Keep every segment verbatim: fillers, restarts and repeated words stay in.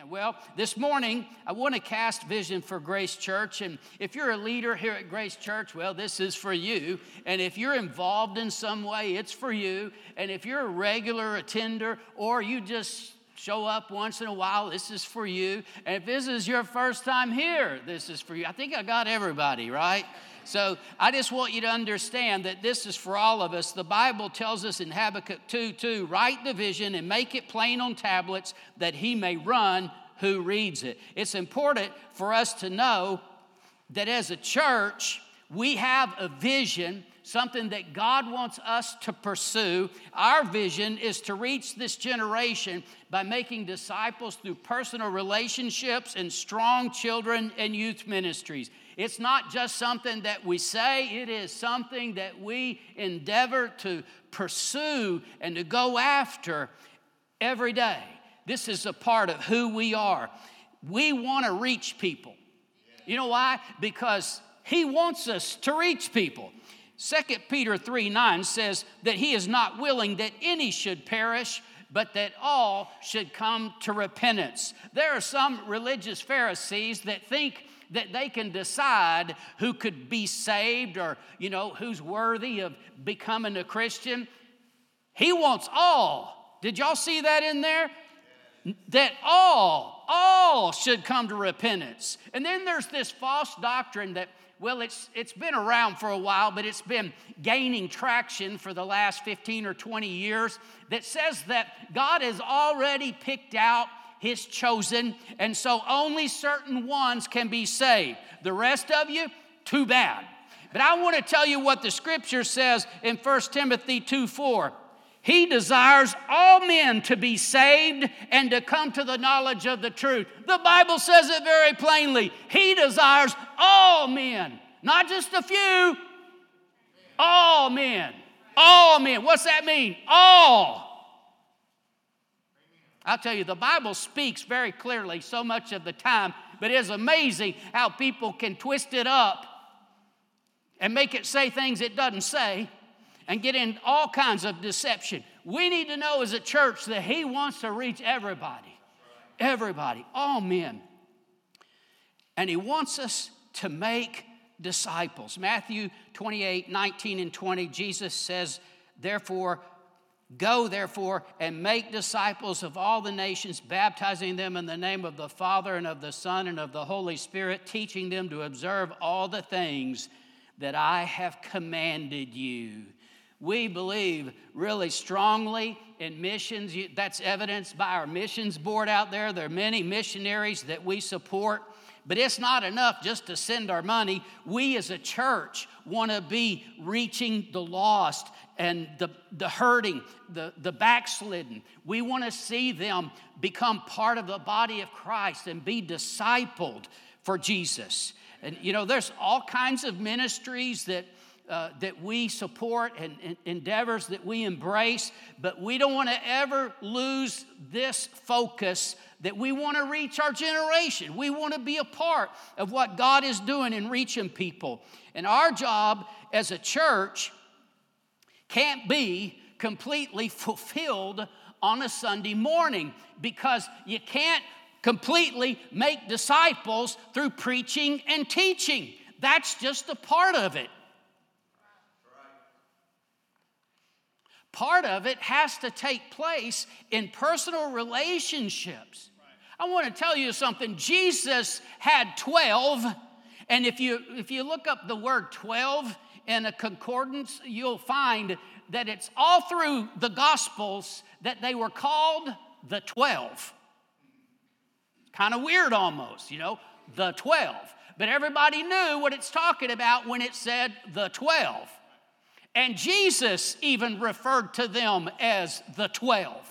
Amen. Well, this morning, I want to cast vision for Grace Church. And if you're a leader here at Grace Church, well, this is for you. And if you're involved in some way, it's for you. And if you're a regular attender or you just show up once in a while, this is for you. And if this is your first time here, this is for you. I think I got everybody, right? So I just want you to understand that this is for all of us. The Bible tells us in Habakkuk two two, write the vision and make it plain on tablets that he may run who reads it. It's important for us to know that as a church, we have a vision, something that God wants us to pursue. Our vision is to reach this generation by making disciples through personal relationships and strong children and youth ministries. It's not just something that we say, it is something that we endeavor to pursue and to go after every day. This is a part of who we are. We want to reach people. You know why? Because he wants us to reach people. Second Peter three nine says that he is not willing that any should perish, but that all should come to repentance. There are some religious Pharisees that think that they can decide who could be saved or, you know, who's worthy of becoming a Christian. He wants all. Did y'all see that in there? That all, all should come to repentance. And then there's this false doctrine that, well, it's it's been around for a while, but it's been gaining traction for the last fifteen or twenty years that says that God has already picked out his chosen, and so only certain ones can be saved. The rest of you, too bad. But I want to tell you what the scripture says in First Timothy two four. He desires all men to be saved and to come to the knowledge of the truth. The Bible says it very plainly. He desires all men, not just a few, all men. All men. What's that mean? All. I'll tell you, the Bible speaks very clearly so much of the time, but it is amazing how people can twist it up and make it say things it doesn't say and get in all kinds of deception. We need to know as a church that he wants to reach everybody, everybody, all men. And he wants us to make disciples. Matthew twenty-eight, nineteen and twenty, Jesus says, therefore, go, therefore, and make disciples of all the nations, baptizing them in the name of the Father and of the Son and of the Holy Spirit, teaching them to observe all the things that I have commanded you. We believe really strongly in missions. That's evidenced by our missions board out there. There are many missionaries that we support. But it's not enough just to send our money. We as a church want to be reaching the lost and the, the hurting, the, the backslidden. We want to see them become part of the body of Christ and be discipled for Jesus. And, you know, there's all kinds of ministries that uh, that we support and, and endeavors that we embrace, but we don't want to ever lose this focus that we want to reach our generation. We want to be a part of what God is doing in reaching people. And our job as a church can't be completely fulfilled on a Sunday morning, because you can't completely make disciples through preaching and teaching. That's just a part of it. Part of it has to take place in personal relationships. I want to tell you something. Jesus had twelve, and if you if you look up the word twelve in a concordance, you'll find that it's all through the Gospels that they were called the twelve. Kind of weird almost, you know, the twelve. But everybody knew what it's talking about when it said the twelve. And Jesus even referred to them as the twelve.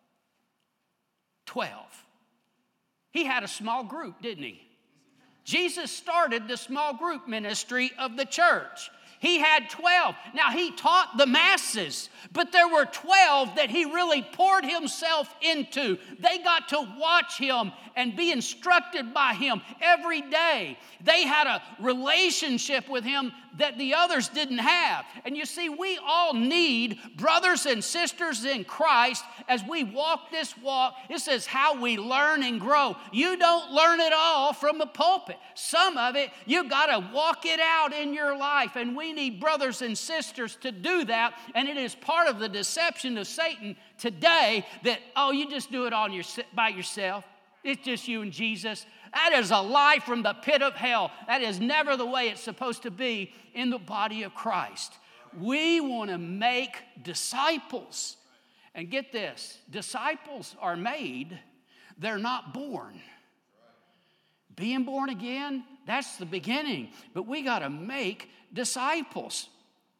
Twelve. He had a small group, didn't he? Jesus started the small group ministry of the church. He had twelve. Now, he taught the masses, but there were twelve that he really poured himself into. They got to watch him and be instructed by him every day. They had a relationship with him that the others didn't have. And you see, we all need brothers and sisters in Christ as we walk this walk. This is how we learn and grow. You don't learn it all from the pulpit. Some of it, you got to walk it out in your life. And we need brothers and sisters to do that. And it is part of the deception of Satan today that, oh, you just do it on your, by yourself. It's just you and Jesus. That is a lie from the pit of hell. That is never the way it's supposed to be in the body of Christ. We want to make disciples. And get this, disciples are made, they're not born. Being born again, that's the beginning. But we got to make disciples.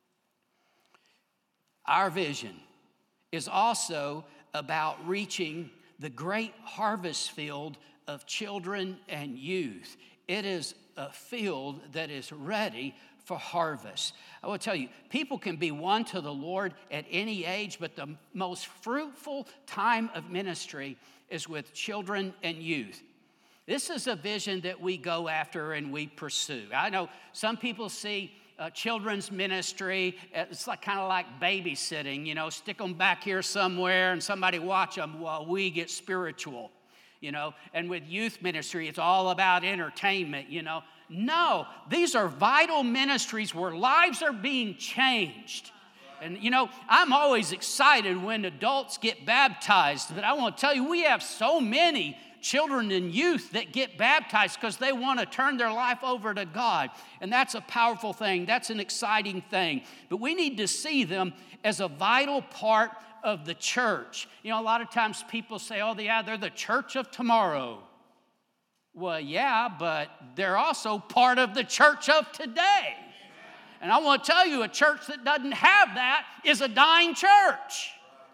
Our vision is also about reaching the great harvest field of children and youth. It is a field that is ready for harvest. I will tell you, people can be won to the Lord at any age, but the most fruitful time of ministry is with children and youth. This is a vision that we go after and we pursue. I know some people see Uh, children's ministry, it's like kind of like babysitting, you know, stick them back here somewhere and somebody watch them while we get spiritual, you know. And with youth ministry, it's all about entertainment, you know. No, these are vital ministries where lives are being changed. And, you know, I'm always excited when adults get baptized, but I want to tell you, we have so many children and youth that get baptized because they want to turn their life over to God. And that's a powerful thing. That's an exciting thing. But we need to see them as a vital part of the church. You know, a lot of times people say, oh, yeah, they're the church of tomorrow. Well, yeah, but they're also part of the church of today. And I want to tell you, a church that doesn't have that is a dying church.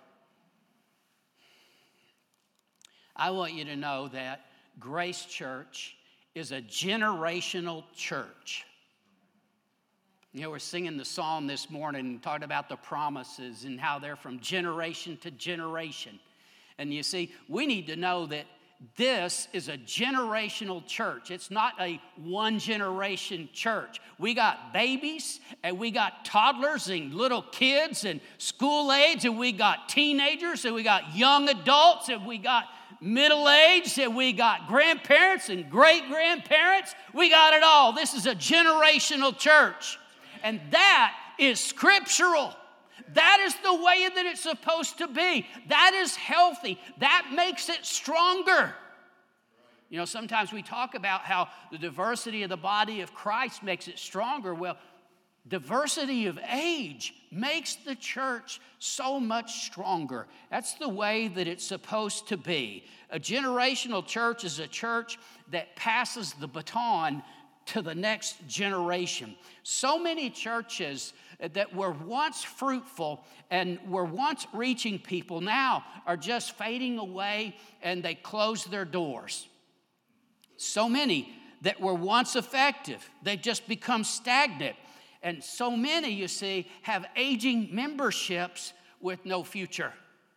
I want you to know that Grace Church is a generational church. You know, we're singing the psalm this morning and talking about the promises and how they're from generation to generation. And you see, we need to know that this is a generational church. It's not a one-generation church. We got babies, and we got toddlers and little kids and school age, and we got teenagers, and we got young adults, and we got middle-aged, and we got grandparents and great-grandparents. We got it all. This is a generational church. And that is scriptural. That is the way that it's supposed to be. That is healthy. That makes it stronger. You know, sometimes we talk about how the diversity of the body of Christ makes it stronger. Well, diversity of age makes the church so much stronger. That's the way that it's supposed to be. A generational church is a church that passes the baton to the next generation. So many churches that were once fruitful and were once reaching people now are just fading away, and they close their doors. So many that were once effective, they've just become stagnant. And so many, you see, have aging memberships with no future.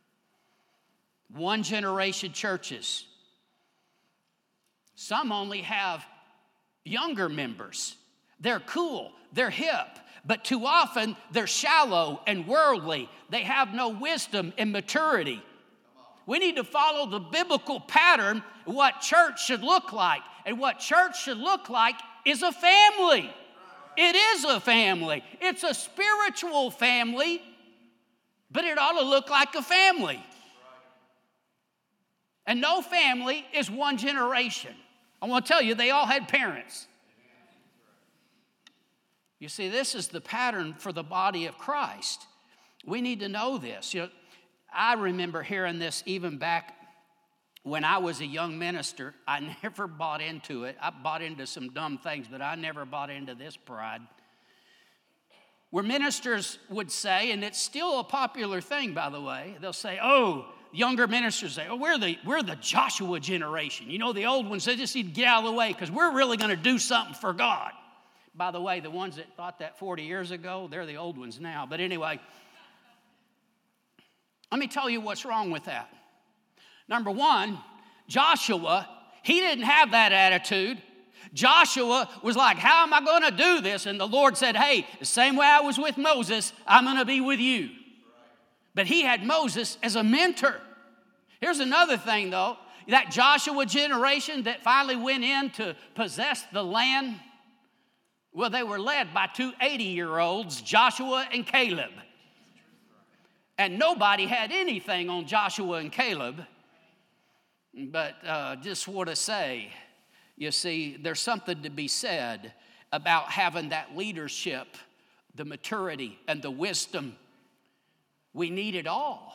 One generation churches. Some only have younger members. They're cool, they're hip, but too often they're shallow and worldly. They have no wisdom and maturity. We need to follow the biblical pattern of what church should look like. And what church should look like is a family. It is a family. It's a spiritual family, but it ought to look like a family. And no family is one generation. I want to tell you, they all had parents. You see, this is the pattern for the body of Christ. We need to know this. You know, I remember hearing this even back when I was a young minister. I never bought into it. I bought into some dumb things, but I never bought into this pride. Where ministers would say, and it's still a popular thing, by the way, they'll say, oh, younger ministers say, oh, we're the, we're the Joshua generation. You know, the old ones, they just need to get out of the way because we're really going to do something for God. By the way, the ones that thought that forty years ago, they're the old ones now. But anyway, let me tell you what's wrong with that. Number one, Joshua, he didn't have that attitude. Joshua was like, how am I going to do this? And the Lord said, hey, the same way I was with Moses, I'm going to be with you. But he had Moses as a mentor. Here's another thing, though. That Joshua generation that finally went in to possess the land, well, they were led by two eighty-year-olds, Joshua and Caleb. And nobody had anything on Joshua and Caleb. But uh, just want to say, you see, there's something to be said about having that leadership, the maturity, and the wisdom. We need it all.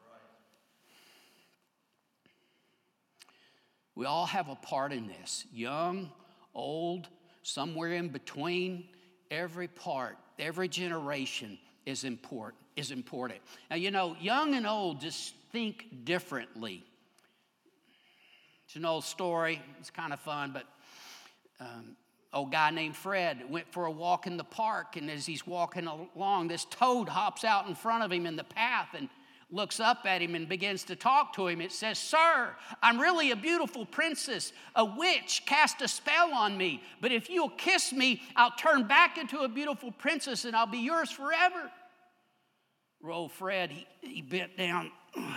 We all have a part in this. Young, old, somewhere in between. Every part, every generation is important. Is important. Now, you know, young and old just think differently. It's an old story. It's kind of fun, but um, old guy named Fred went for a walk in the park, and as he's walking along, this toad hops out in front of him in the path and looks up at him and begins to talk to him. It says, sir, I'm really a beautiful princess. A witch cast a spell on me, but if you'll kiss me, I'll turn back into a beautiful princess and I'll be yours forever. Old Fred, he, he bent down.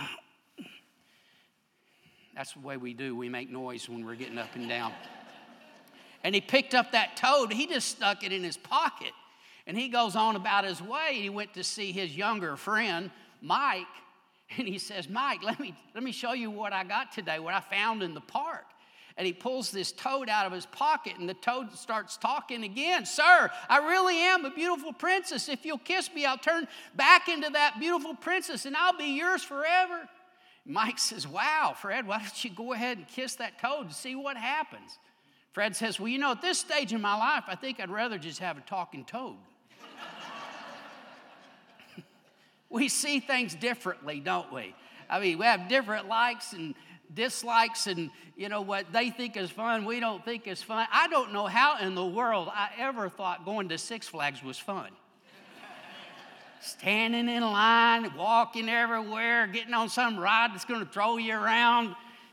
That's the way we do. We make noise when we're getting up and down. And he picked up that toad. He just stuck it in his pocket. And he goes on about his way. He went to see his younger friend, Mike. And he says, Mike, let me, let me show you what I got today, what I found in the park. And he pulls this toad out of his pocket, and the toad starts talking again. Sir, I really am a beautiful princess. If you'll kiss me, I'll turn back into that beautiful princess, and I'll be yours forever. Mike says, wow, Fred, why don't you go ahead and kiss that toad and see what happens? Fred says, well, you know, at this stage in my life, I think I'd rather just have a talking toad. We see things differently, don't we? I mean, we have different likes and dislikes, and you know what they think is fun, we don't think is fun. I don't know how in the world I ever thought going to Six Flags was fun. Standing in line, walking everywhere, getting on some ride that's going to throw you around.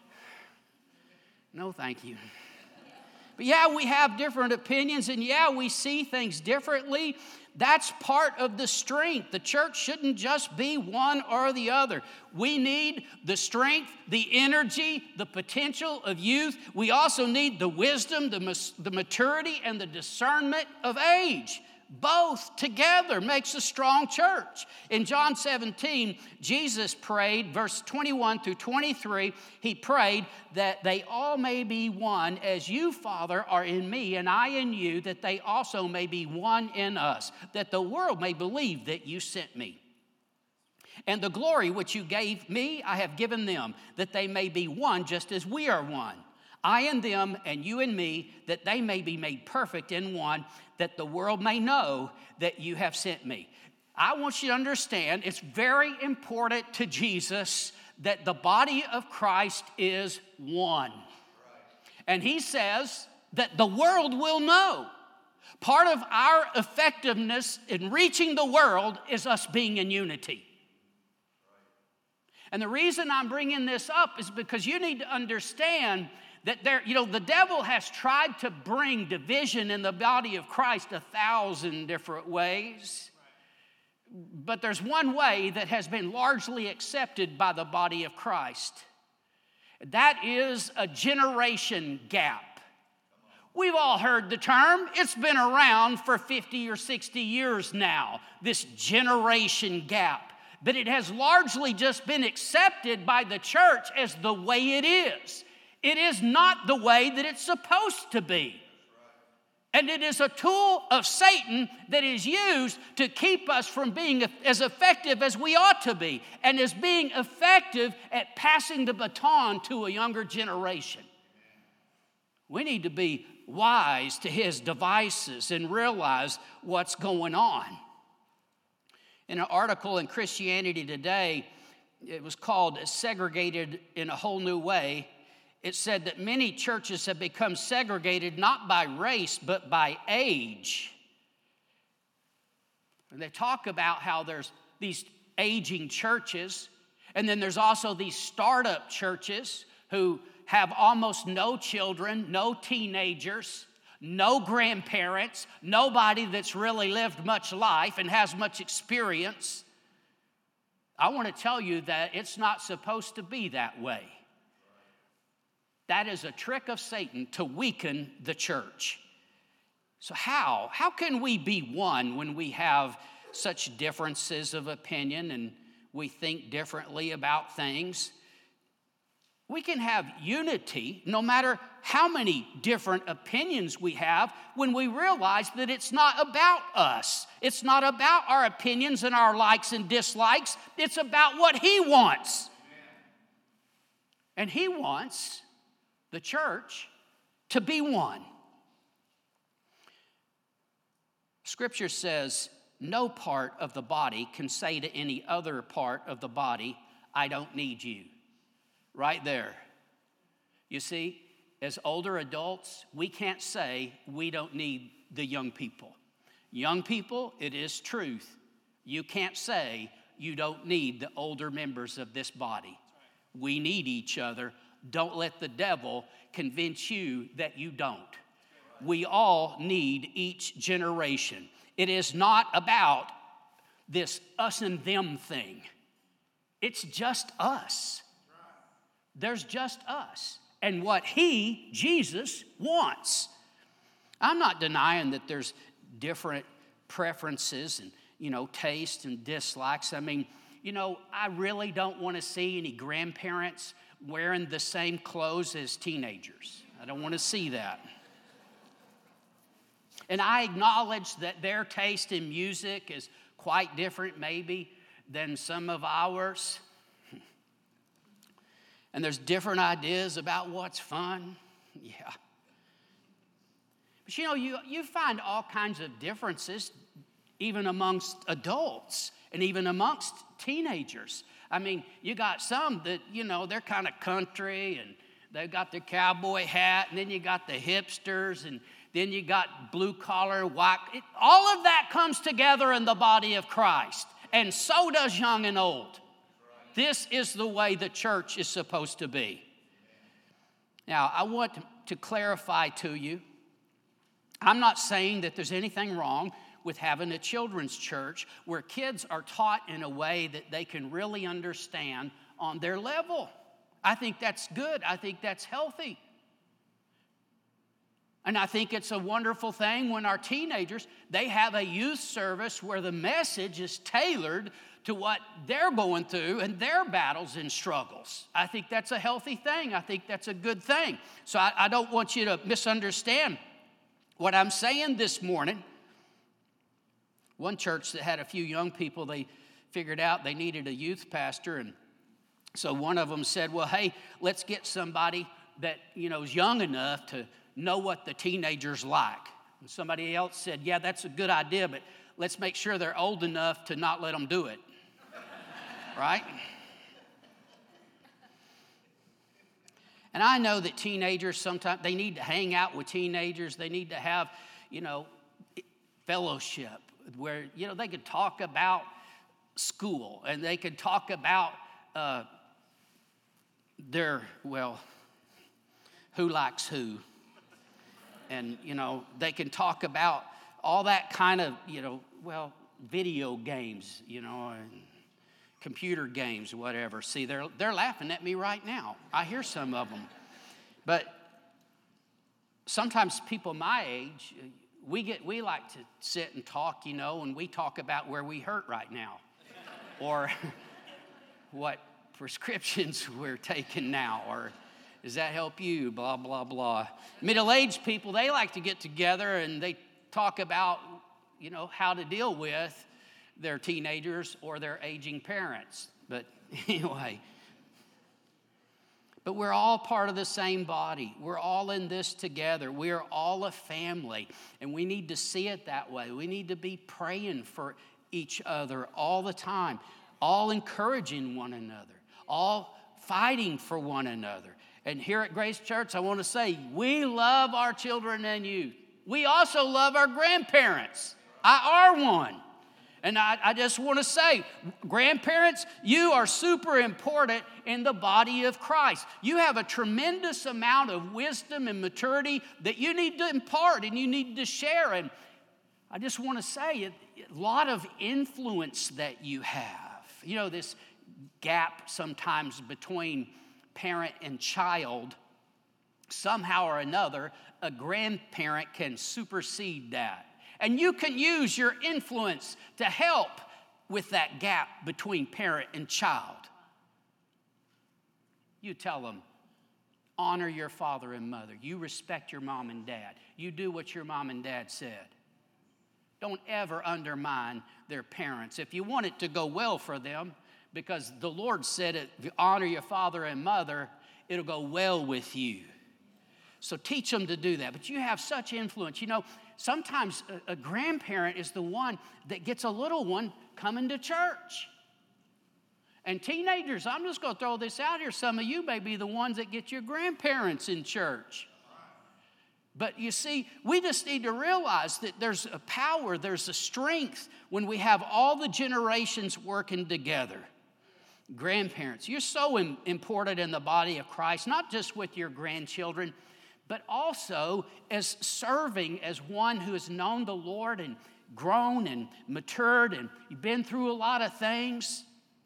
No, thank you. But yeah, we have different opinions, and yeah, we see things differently. That's part of the strength. The church shouldn't just be one or the other. We need the strength, the energy, the potential of youth. We also need the wisdom, the, the maturity, and the discernment of age. Both together makes a strong church. In John seventeen, Jesus prayed, verse twenty-one through twenty-three, he prayed that they all may be one, as you, Father, are in me, and I in you, that they also may be one in us, that the world may believe that you sent me. And the glory which you gave me, I have given them, that they may be one just as we are one. I and them, and you and me, that they may be made perfect in one, that the world may know that you have sent me. I want you to understand, it's very important to Jesus that the body of Christ is one. And he says that the world will know. Part of our effectiveness in reaching the world is us being in unity. And the reason I'm bringing this up is because you need to understand that there, you know, the devil has tried to bring division in the body of Christ a thousand different ways. But there's one way that has been largely accepted by the body of Christ. That is a generation gap. We've all heard the term. It's been around for fifty or sixty years now, this generation gap. But it has largely just been accepted by the church as the way it is. It is not the way that it's supposed to be. And it is a tool of Satan that is used to keep us from being as effective as we ought to be, and as being effective at passing the baton to a younger generation. We need to be wise to his devices and realize what's going on. In an article in Christianity Today, it was called Segregated in a Whole New Way. it said that many churches have become segregated not by race, but by age. And they talk about how there's these aging churches, and then there's also these startup churches who have almost no children, no teenagers, no grandparents, nobody that's really lived much life and has much experience. I want to tell you that it's not supposed to be that way. That is a trick of Satan to weaken the church. So how? How can we be one when we have such differences of opinion and we think differently about things? We can have unity no matter how many different opinions we have when we realize that it's not about us. It's not about our opinions and our likes and dislikes. It's about what He wants. And He wants the church to be one. Scripture says, no part of the body can say to any other part of the body, I don't need you. Right there. You see, as older adults, we can't say we don't need the young people. Young people, it is truth. You can't say you don't need the older members of this body. We need each other. Don't let the devil convince you that you don't. We all need each generation. It is not about this us and them thing. It's just us. There's just us and what He, Jesus, wants. I'm not denying that there's different preferences and, you know, tastes and dislikes. I mean, you know, I really don't want to see any grandparents wearing the same clothes as teenagers. I don't want to see that. And I acknowledge that their taste in music is quite different maybe than some of ours. And there's different ideas about what's fun. Yeah. But you know, you, you find all kinds of differences even amongst adults and even amongst teenagers. I mean, you got some that, you know, they're kind of country and they've got their cowboy hat, and then you got the hipsters, and then you got blue collar, white. It, all of that comes together in the body of Christ, and so does young and old. This is the way the church is supposed to be. Now, I want to clarify to you, I'm not saying that there's anything wrong with having a children's church where kids are taught in a way that they can really understand on their level. I think that's good. I think that's healthy. And I think it's a wonderful thing when our teenagers, they have a youth service where the message is tailored to what they're going through and their battles and struggles. I think that's a healthy thing. I think that's a good thing. So I, I don't want you to misunderstand what I'm saying this morning. One church that had a few young people, they figured out they needed a youth pastor, and so one of them said, well, hey, let's get somebody that, you know, is young enough to know what the teenagers like. And somebody else said, yeah, that's a good idea, but let's make sure they're old enough to not let them do it. Right? And I know that teenagers sometimes, they need to hang out with teenagers. They need to have, you know, fellowship where, you know, they could talk about school and they could talk about uh, their, well, who likes who. And, you know, they can talk about all that kind of, you know, well, video games, you know, and computer games, whatever. See, they're they're laughing at me right now. I hear some of them. But sometimes people my age, we get we like to sit and talk, you know, and we talk about where we hurt right now. Or what prescriptions we're taking now, or does that help you? Blah, blah, blah. Middle-aged people, they like to get together and they talk about, you know, how to deal with their teenagers or their aging parents. But anyway, but we're all part of the same body. We're all in this together. We're all a family, and we need to see it that way. We need to be praying for each other all the time, all encouraging one another, all fighting for one another. And here at Grace Church, I want to say, we love our children and youth. We also love our grandparents. I are one. And I, I just want to say, grandparents, you are super important in the body of Christ. You have a tremendous amount of wisdom and maturity that you need to impart and you need to share. And I just want to say, a lot of influence that you have. You know, this gap sometimes between parent and child, somehow or another, a grandparent can supersede that. And you can use your influence to help with that gap between parent and child. You tell them, honor your father and mother. You respect your mom and dad. You do what your mom and dad said. Don't ever undermine their parents. If you want it to go well for them, because the Lord said it, if you honor your father and mother, it'll go well with you. So teach them to do that. But you have such influence. You know, sometimes a, a grandparent is the one that gets a little one coming to church. And teenagers, I'm just going to throw this out here. Some of you may be the ones that get your grandparents in church. But you see, we just need to realize that there's a power, there's a strength when we have all the generations working together. Grandparents, you're so important in the body of Christ, not just with your grandchildren, but also as serving as one who has known the Lord and grown and matured and you've been through a lot of things.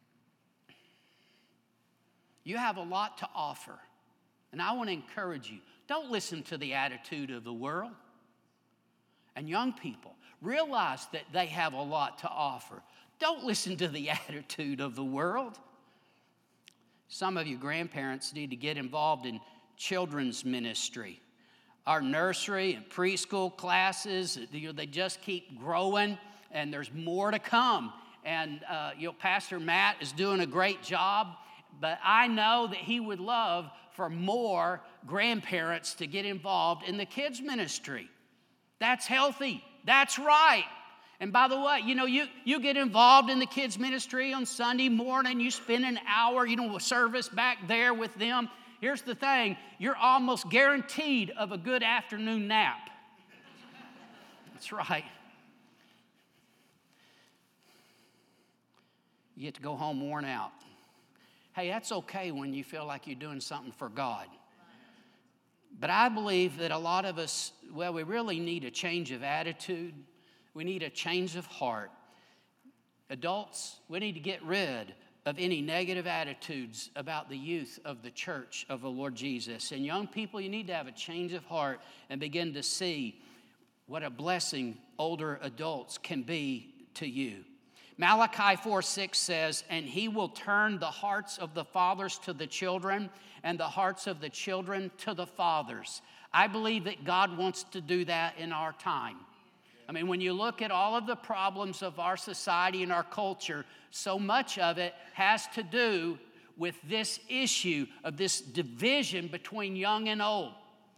You have a lot to offer. And I want to encourage you, don't listen to the attitude of the world. And young people, realize that they have a lot to offer. Don't listen to the attitude of the world. Some of you grandparents need to get involved in children's ministry. Our nursery and preschool classes, you know, they just keep growing, and there's more to come. And uh, you know, Pastor Matt is doing a great job, but I know that he would love for more grandparents to get involved in the kids' ministry. That's healthy. That's right. And by the way, you know, you, you get involved in the kids' ministry on Sunday morning. You spend an hour, you know, service back there with them. Here's the thing, you're almost guaranteed of a good afternoon nap. That's right. You get to go home worn out. Hey, that's okay when you feel like you're doing something for God. But I believe that a lot of us, well, we really need a change of attitude. We need a change of heart. Adults, we need to get rid of any negative attitudes about the youth of the church of the Lord Jesus. And young people, you need to have a change of heart and begin to see what a blessing older adults can be to you. Malachi four six says, and he will turn the hearts of the fathers to the children and the hearts of the children to the fathers. I believe that God wants to do that in our time. I mean, when you look at all of the problems of our society and our culture, so much of it has to do with this issue of this division between young and old.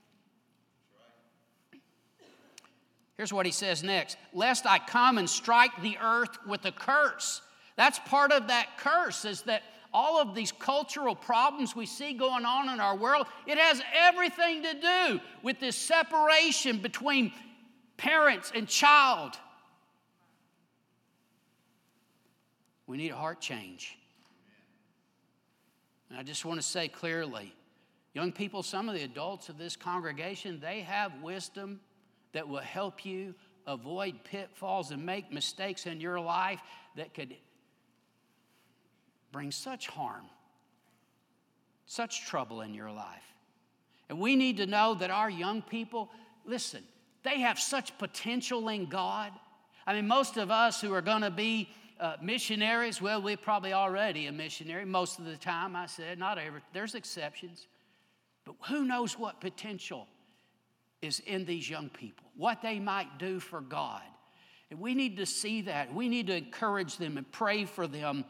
Here's what he says next. Lest I come and strike the earth with a curse. That's part of that curse, is that all of these cultural problems we see going on in our world, it has everything to do with this separation between parents and child. We need a heart change. And I just want to say clearly, young people, some of the adults of this congregation, they have wisdom that will help you avoid pitfalls and make mistakes in your life that could bring such harm, such trouble in your life. And we need to know that our young people, listen, they have such potential in God. I mean, most of us who are going to be uh, missionaries, well, we're probably already a missionary most of the time, I said. Not every, there's exceptions. But who knows what potential is in these young people, what they might do for God. And we need to see that. We need to encourage them and pray for them.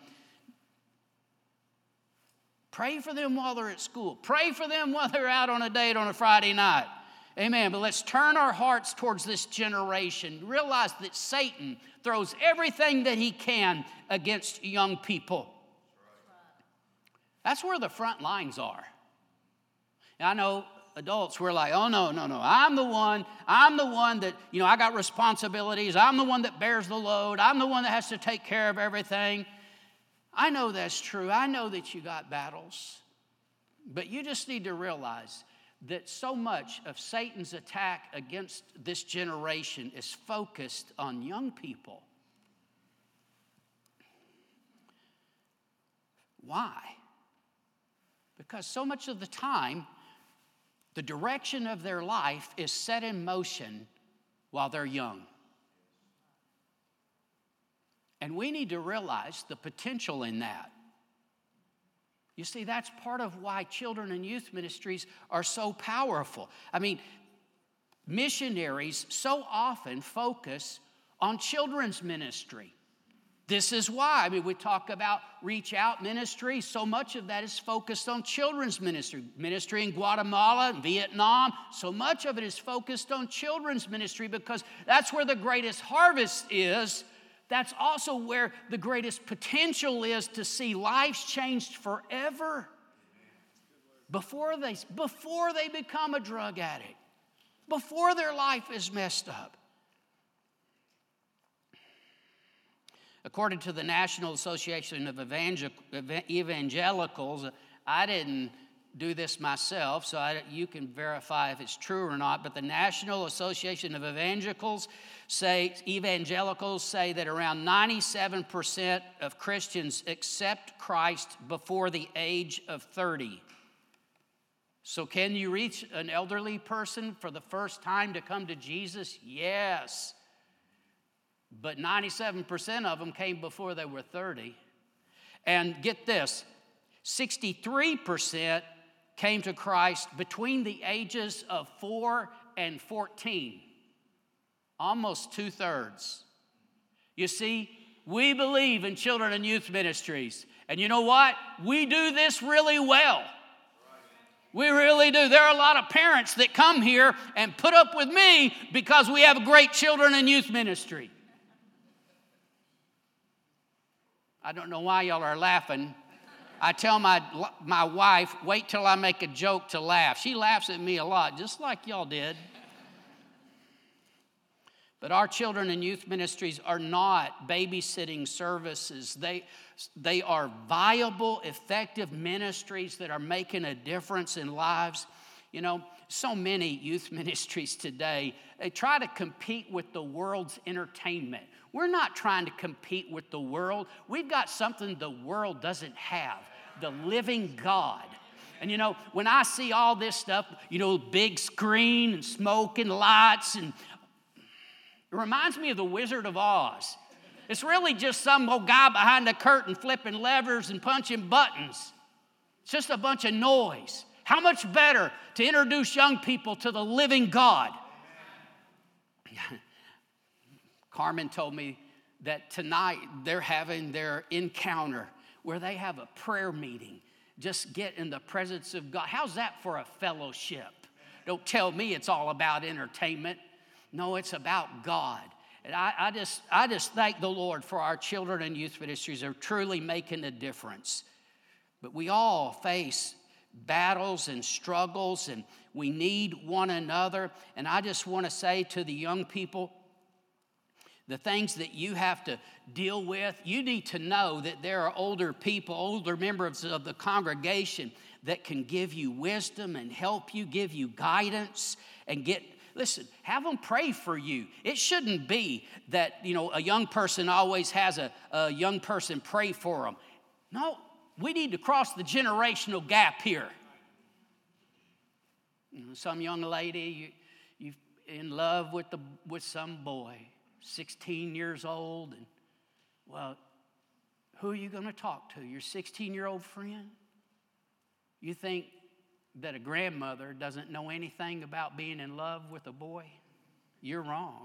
Pray for them while they're at school. Pray for them while they're out on a date on a Friday night. Amen. But let's turn our hearts towards this generation. Realize that Satan throws everything that he can against young people. That's where the front lines are. I know adults, we're like, oh, no, no, no. I'm the one, I'm the one that, you know, I got responsibilities. I'm the one that bears the load. I'm the one that has to take care of everything. I know that's true. I know that you got battles. But you just need to realize that so much of Satan's attack against this generation is focused on young people. Why? Because so much of the time, the direction of their life is set in motion while they're young. And we need to realize the potential in that. You see, that's part of why children and youth ministries are so powerful. I mean, missionaries so often focus on children's ministry. This is why. I mean, we talk about reach out ministry. So much of that is focused on children's ministry. Ministry in Guatemala and Vietnam. So much of it is focused on children's ministry because that's where the greatest harvest is. That's also where the greatest potential is to see lives changed forever before they, before they become a drug addict, before their life is messed up. According to the National Association of Evangel- Evangelicals, I didn't do this myself, so I, you can verify if it's true or not, but the National Association of Evangelicals say, evangelicals say that around ninety-seven percent of Christians accept Christ before the age of thirty. So can you reach an elderly person for the first time to come to Jesus? Yes. But ninety-seven percent of them came before they were thirty. And get this, sixty-three percent came to Christ between the ages of four and fourteen. Almost two-thirds. You see, we believe in children and youth ministries. And you know what? We do this really well. We really do. There are a lot of parents that come here and put up with me because we have a great children and youth ministry. I don't know why y'all are laughing. I tell my, my wife, wait till I make a joke to laugh. She laughs at me a lot, just like y'all did. But our children and youth ministries are not babysitting services. They, they are viable, effective ministries that are making a difference in lives. You know, so many youth ministries today, they try to compete with the world's entertainment. We're not trying to compete with the world. We've got something the world doesn't have, the living God. And you know, when I see all this stuff, you know, big screen and smoke and lights, and it reminds me of the Wizard of Oz. It's really just some old guy behind the curtain flipping levers and punching buttons. It's just a bunch of noise. How much better to introduce young people to the living God? Carmen told me that tonight they're having their encounter where they have a prayer meeting. Just get in the presence of God. How's that for a fellowship? Don't tell me it's all about entertainment. No, it's about God. And I, I just I just thank the Lord for our children and youth ministries. They're truly making a difference. But we all face battles and struggles, and we need one another. And I just want to say to the young people, the things that you have to deal with, you need to know that there are older people, older members of the congregation that can give you wisdom and help you, give you guidance, and get, listen, have them pray for you. It shouldn't be that, you know, a young person always has a, a young person pray for them. No, we need to cross the generational gap here. You know, some young lady, you, you in love with the with some boy, sixteen years old, and well, who are you going to talk to? Your sixteen-year-old friend? You think that a grandmother doesn't know anything about being in love with a boy? You're wrong.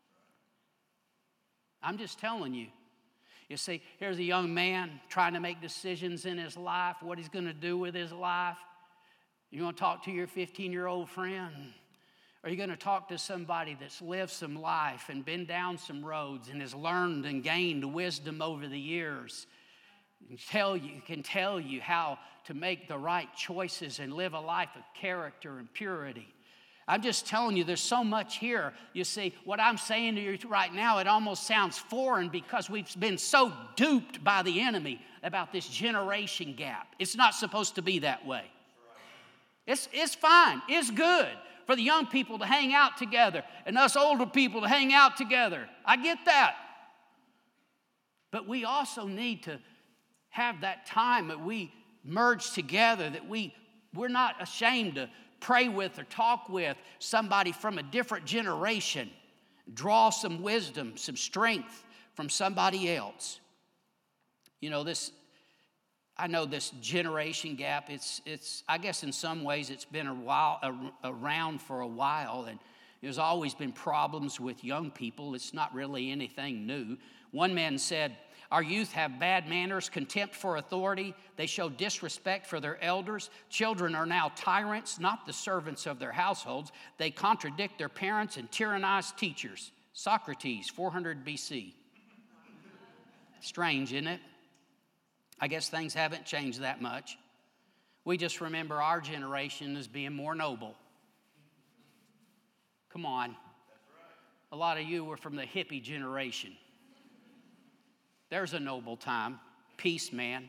I'm just telling you. You see, here's a young man trying to make decisions in his life, what he's going to do with his life. You want to talk to your fifteen-year-old friend? Are you going to talk to somebody that's lived some life and been down some roads and has learned and gained wisdom over the years? tell you, can tell you how to make the right choices and live a life of character and purity. I'm just telling you, there's so much here. You see, what I'm saying to you right now, it almost sounds foreign because we've been so duped by the enemy about this generation gap. It's not supposed to be that way. It's, it's fine. It's good for the young people to hang out together and us older people to hang out together. I get that. But we also need to have that time that we merge together, that we, we're not ashamed to pray with or talk with somebody from a different generation. Draw some wisdom, some strength from somebody else. You know, this, I know this generation gap, it's, it's, I guess in some ways it's been a while, a, around for a while, and there's always been problems with young people. It's not really anything new. One man said, our youth have bad manners, contempt for authority. They show disrespect for their elders. Children are now tyrants, not the servants of their households. They contradict their parents and tyrannize teachers. Socrates, four hundred B C. Strange, isn't it? I guess things haven't changed that much. We just remember our generation as being more noble. Come on. A lot of you were from the hippie generation. There's a noble time. Peace, man.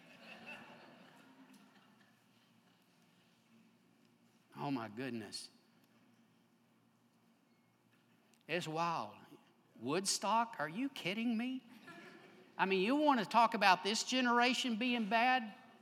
Oh, my goodness. It's wild. Woodstock? Are you kidding me? I mean, you want to talk about this generation being bad?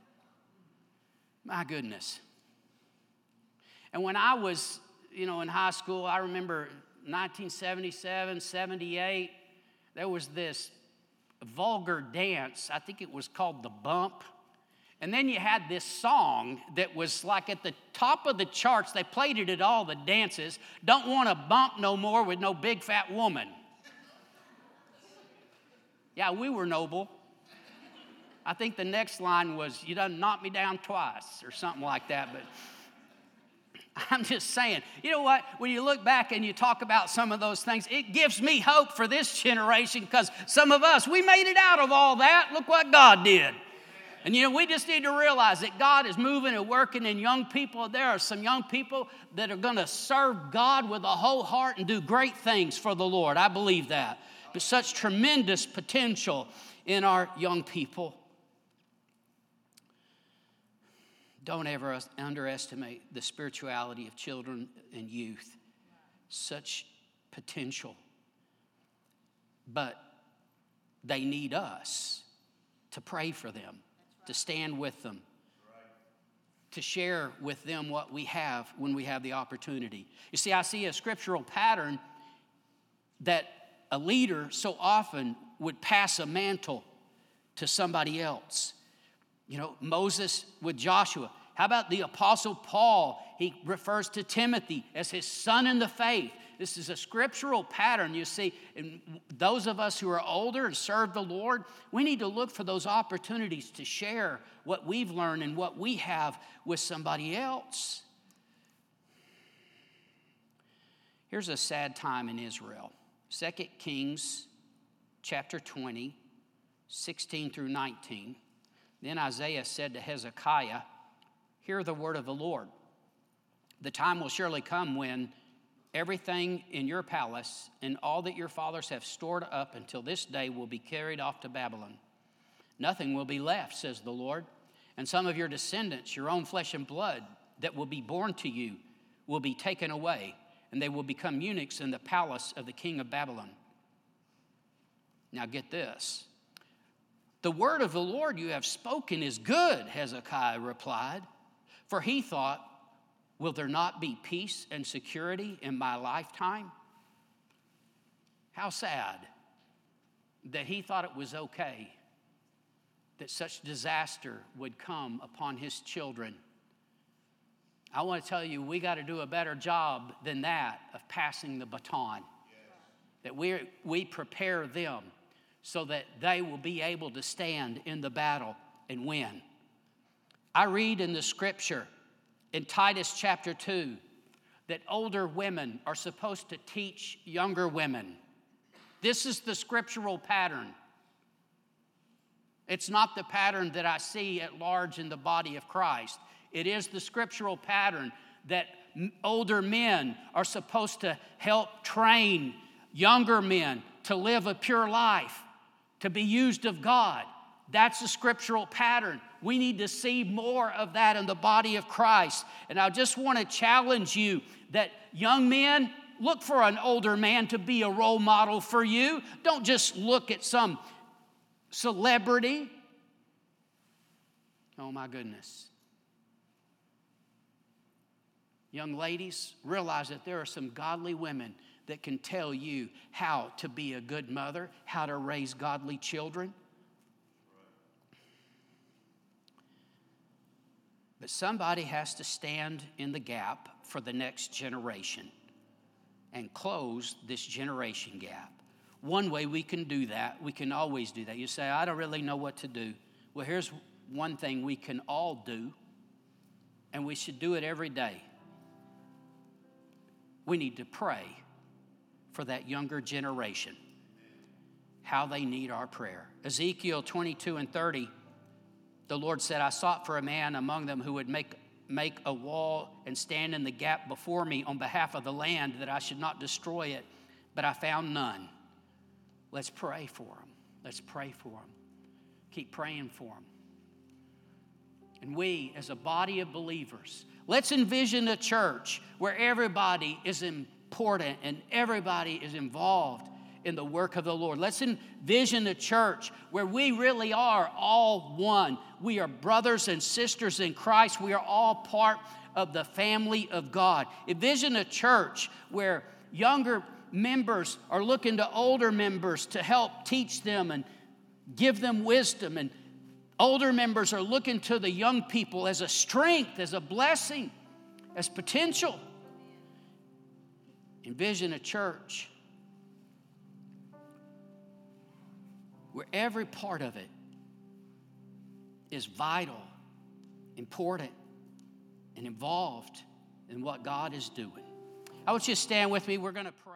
My goodness. And when I was, you know, in high school, I remember nineteen seventy-seven, seventy-eight, there was this vulgar dance. I think it was called the bump. And then you had this song that was like at the top of the charts. They played it at all the dances. Don't want to bump no more with no big fat woman. Yeah, we were noble. I think the next line was, you done knocked me down twice or something like that. But I'm just saying, you know what? When you look back and you talk about some of those things, it gives me hope for this generation because some of us, we made it out of all that. Look what God did. And, you know, we just need to realize that God is moving and working in young people. There are some young people that are going to serve God with a whole heart and do great things for the Lord. I believe that. There's such tremendous potential in our young people. Don't ever underestimate the spirituality of children and youth. Such potential. But they need us to pray for them, to stand with them, to share with them what we have when we have the opportunity. You see, I see a scriptural pattern that a leader so often would pass a mantle to somebody else. You know, Moses with Joshua. How about the Apostle Paul? He refers to Timothy as his son in the faith. This is a scriptural pattern, you see. And those of us who are older and serve the Lord, we need to look for those opportunities to share what we've learned and what we have with somebody else. Here's a sad time in Israel. Second Kings chapter twenty, sixteen through nineteen. Then Isaiah said to Hezekiah, hear the word of the Lord. The time will surely come when everything in your palace and all that your fathers have stored up until this day will be carried off to Babylon. Nothing will be left, says the Lord. And some of your descendants, your own flesh and blood, that will be born to you, will be taken away, and they will become eunuchs in the palace of the king of Babylon. Now get this. The word of the Lord you have spoken is good, Hezekiah replied. For he thought, will there not be peace and security in my lifetime? How sad that he thought it was okay that such disaster would come upon his children. I want to tell you, we got to do a better job than that of passing the baton. That we we prepare them so that they will be able to stand in the battle and win. I read in the scripture in Titus chapter two that older women are supposed to teach younger women. This is the scriptural pattern. It's not the pattern that I see at large in the body of Christ. It is the scriptural pattern that older men are supposed to help train younger men to live a pure life, to be used of God. That's the scriptural pattern. We need to see more of that in the body of Christ. And I just want to challenge you that young men, look for an older man to be a role model for you. Don't just look at some celebrity. Oh my goodness. Young ladies, realize that there are some godly women that can tell you how to be a good mother, how to raise godly children. But somebody has to stand in the gap for the next generation and close this generation gap. One way we can do that, we can always do that. You say, I don't really know what to do. Well, here's one thing we can all do, and we should do it every day. We need to pray for that younger generation, how they need our prayer. Ezekiel twenty-two and thirty, the Lord said, I sought for a man among them who would make, make a wall and stand in the gap before me on behalf of the land, that I should not destroy it, but I found none. Let's pray for them. Let's pray for them. Keep praying for them. And we, as a body of believers, let's envision a church where everybody is important and everybody is involved in the work of the Lord. Let's envision a church where we really are all one. We are brothers and sisters in Christ. We are all part of the family of God. Envision a church where younger members are looking to older members to help teach them and give them wisdom, and older members are looking to the young people as a strength, as a blessing, as potential. Envision a church where every part of it is vital, important, and involved in what God is doing. I want you to stand with me. We're going to pray.